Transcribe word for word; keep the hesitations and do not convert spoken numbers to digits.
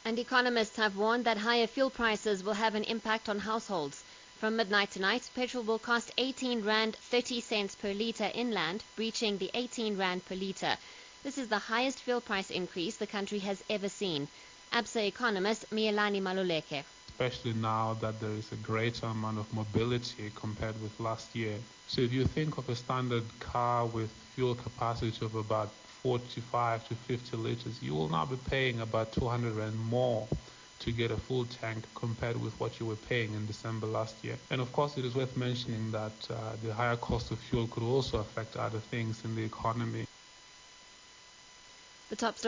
And economists have warned that higher fuel prices will have an impact on households. From midnight tonight, petrol will cost eighteen rand thirty cents per litre inland, breaching the eighteen rand per litre. This is the highest fuel price increase the country has ever seen. ABSA economist Mielani Maluleke. Especially now that there is a greater amount of mobility compared with last year. So if you think of a standard car with fuel capacity of about forty-five to fifty liters, you will now be paying about two hundred rand more to get a full tank compared with what you were paying in December last year. And of course, it is worth mentioning that uh, the higher cost of fuel could also affect other things in the economy. The top story